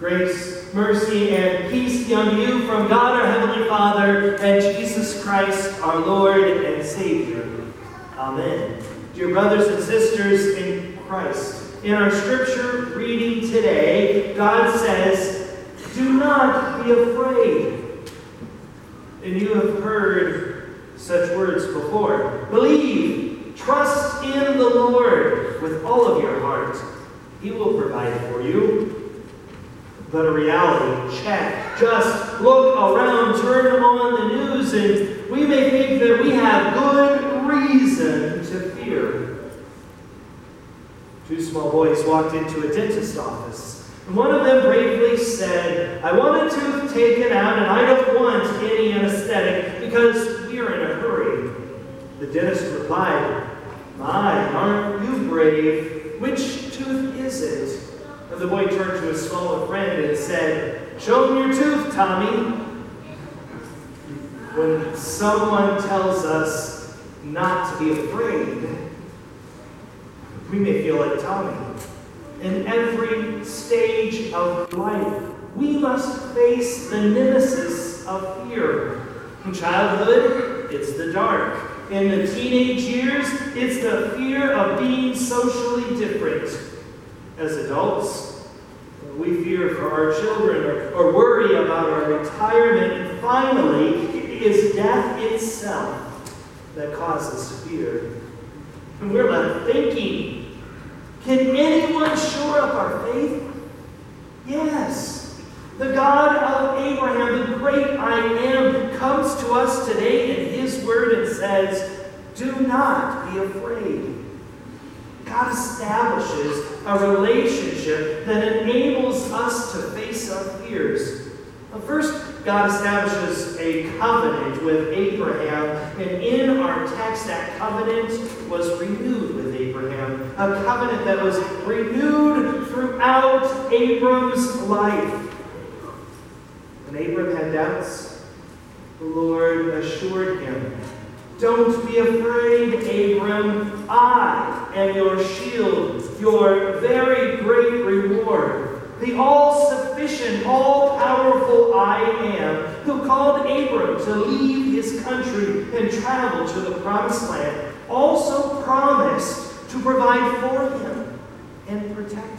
Grace, mercy, and peace be unto you from God our Heavenly Father and Jesus Christ our Lord and Savior. Amen. Dear brothers and sisters in Christ, in our scripture reading today, God says, "Do not be afraid." And you have heard such words before. Believe, trust in the Lord with all of your heart. He will provide for you. But a reality check. Just look around, turn on the news, and we may think that we have good reason to fear. Two small boys walked into a dentist's office, and one of them bravely said, "I want a tooth taken out, and I don't want any anesthetic because we are in a hurry." The dentist replied, "My, aren't you brave? Which tooth is it?" And the boy turned to his smaller friend and said, "Show me your tooth, Tommy." When someone tells us not to be afraid, we may feel like Tommy. In every stage of life, we must face the nemesis of fear. In childhood, it's the dark. In the teenage years, it's the fear of being socially different. As adults, we fear for our children or worry about our retirement. And finally, it is death itself that causes fear. And we're left thinking, can anyone shore up our faith? Yes. The God of Abraham, the great I Am, comes to us today in His Word and says, "Do not be afraid." God establishes a relationship that enables us to face our fears. First, God establishes a covenant with Abraham, and in our text, that covenant was renewed with Abraham. A covenant that was renewed throughout Abram's life. When Abram had doubts, the Lord assured him, "Don't be afraid, Abram. I am your shield, your very great reward. The all-sufficient, all-powerful I Am, who called Abram to leave his country and travel to the promised land, also promised to provide for him and protect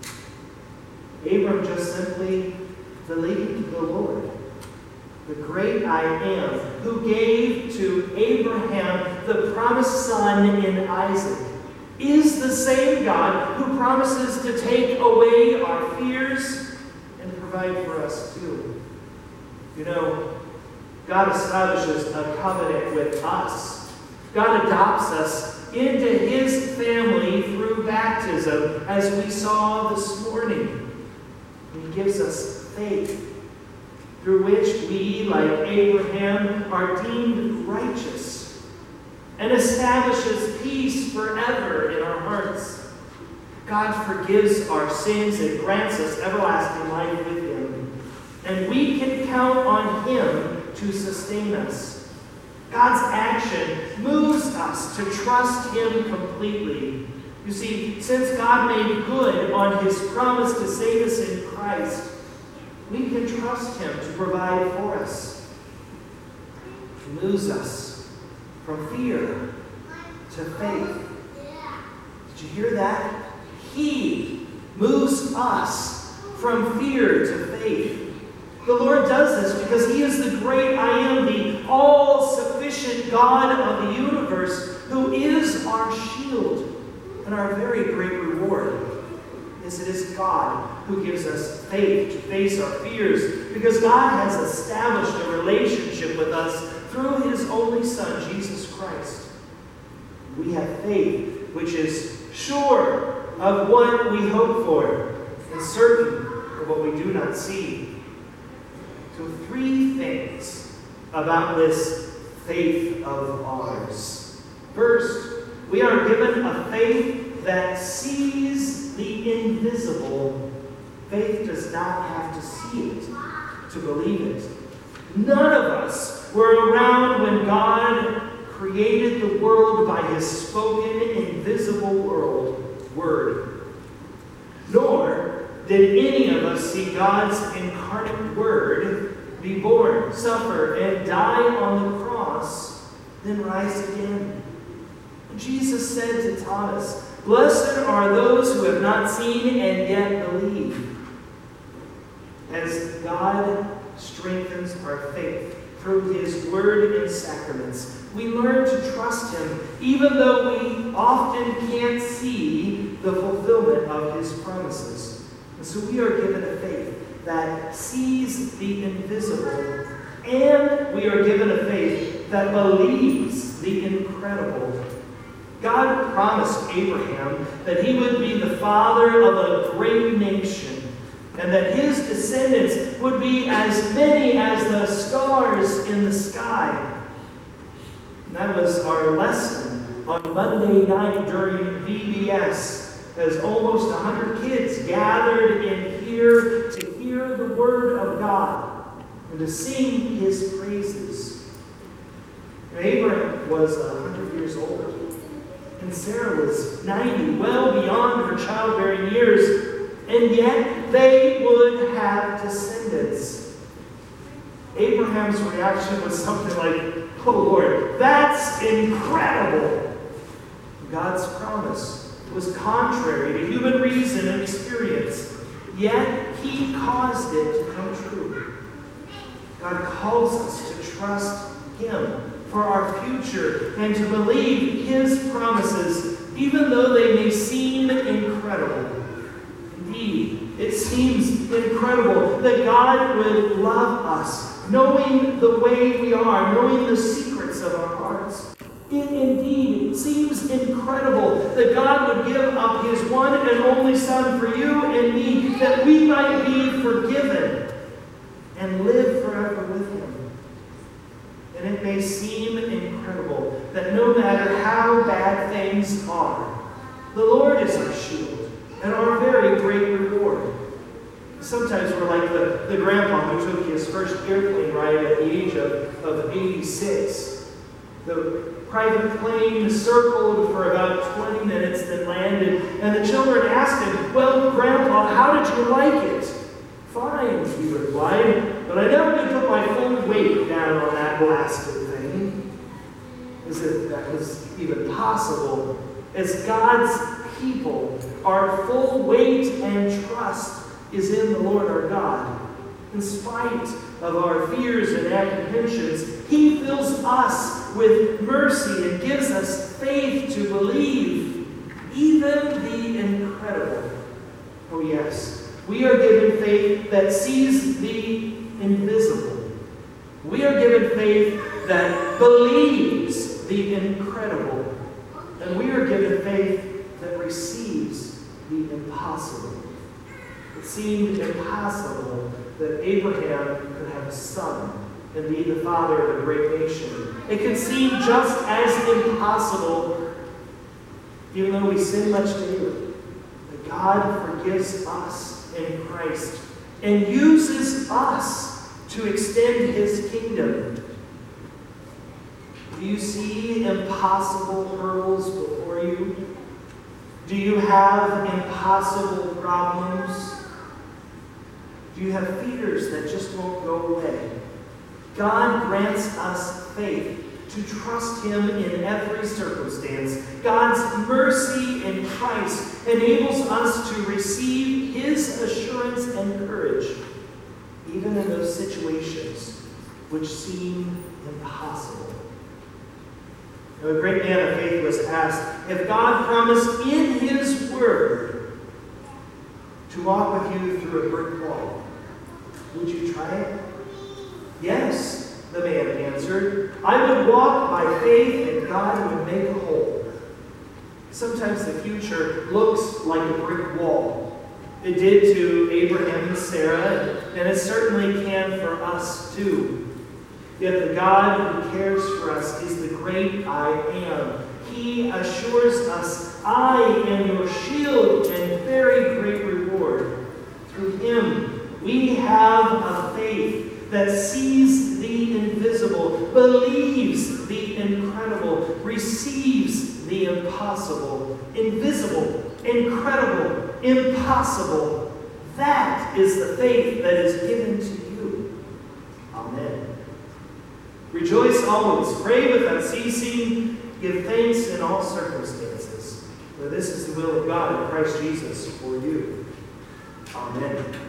him." Abram just simply believed the Lord. The great I Am, who gave to Abraham the promised son in Isaac, is the same God who promises to take away our fears and provide for us too. You know, God establishes a covenant with us. God adopts us into His family through baptism, as we saw this morning. He gives us faith, through which we, like Abraham, are deemed righteous, and establishes peace forever in our hearts. God forgives our sins and grants us everlasting life with Him, and we can count on Him to sustain us. God's action moves us to trust Him completely. You see, since God made good on His promise to save us in Christ, we can trust Him to provide for us. He moves us from fear to faith. Did you hear that? He moves us from fear to faith. The Lord does this because He is the great I Am, the all-sufficient God of the universe, who is our shield and our very great reward. Yes, it is God who gives us faith to face our fears, because God has established a relationship with us through His only Son, Jesus Christ. We have faith which is sure of what we hope for and certain of what we do not see. So, three things about this faith of ours. First, we are given a faith that sees the invisible. Faith does not have to see it to believe it. None of us were around when God created the world by His spoken, invisible word. Nor did any of us see God's incarnate Word be born, suffer, and die on the cross, then rise again. Jesus said to Thomas, "Blessed are those who have not seen and yet believe." As God strengthens our faith through His Word and sacraments, we learn to trust Him, even though we often can't see the fulfillment of His promises. And so we are given a faith that sees the invisible, and we are given a faith that believes the incredible. God promised Abraham that he would be the father of a great nation, and that his descendants would be as many as the stars in the sky. And that was our lesson on Monday night during VBS, as almost 100 kids gathered in here to hear the Word of God and to sing His praises. Abraham was 100 years old, and Sarah was 90, well beyond her childbearing years, and yet they would have descendants. Abraham's reaction was something like, "Oh Lord, that's incredible!" God's promise was contrary to human reason and experience, yet He caused it to come true. God calls us to trust Him for our future and to believe His promises, even though they may seem incredible. Indeed, it seems incredible that God would love us, knowing the way we are, knowing the secrets of our hearts. It indeed seems incredible that God would give up His one and only Son for you and me, that we might be forgiven and live forever with Him. And it may seem incredible that no matter how bad things are, the Lord is our shield and our very great reward. Sometimes we're like the grandpa who took his first airplane ride at the age of 86. The private plane circled for about 20 minutes, then landed, and the children asked him, "Well, Grandpa, how did you like it?" "Fine," he replied, "but I never did put my full weight down on that blasted thing." As if that was even possible. As God's people, our full weight and trust is in the Lord our God. In spite of our fears and apprehensions, He fills us with mercy and gives us faith to believe even the incredible. Oh yes, we are given faith that sees the invisible. We are given faith that believes the incredible. And we are given faith that receives the impossible. It seemed impossible that Abraham could have a son and be the father of a great nation. It could seem just as impossible, even though we sin much daily, that God forgives us in Christ and uses us to extend His kingdom. Do you see impossible hurdles before you? Do you have impossible problems? Do you have fears that just won't go away? God grants us faith to trust Him in every circumstance. God's mercy in Christ enables us to receive His assurance and courage, even in those situations which seem impossible. Now, a great man of faith was asked, if God promised in His Word to walk with you through a brick wall, would you try it? Yes, the man answered. I would walk by faith and God would make a hole. Sometimes the future looks like a brick wall. It did to Abraham and Sarah, and it certainly can for us too. Yet the God who cares for us is the great I Am. He assures us, I am your shield and very great reward. Through Him, we have a faith that sees the invisible, believes the incredible, receives the impossible. Invisible, incredible, impossible. That is the faith that is given to you. Amen. Rejoice always, pray without ceasing, give thanks in all circumstances, for this is the will of God in Christ Jesus for you. Amen.